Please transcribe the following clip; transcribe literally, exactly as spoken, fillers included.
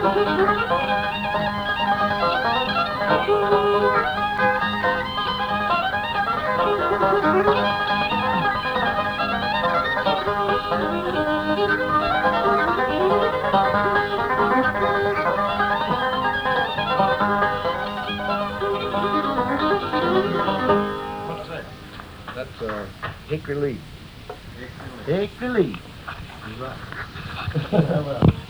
What's that? That's uh, hickory leaf. Hickory leaf. You're right. Well,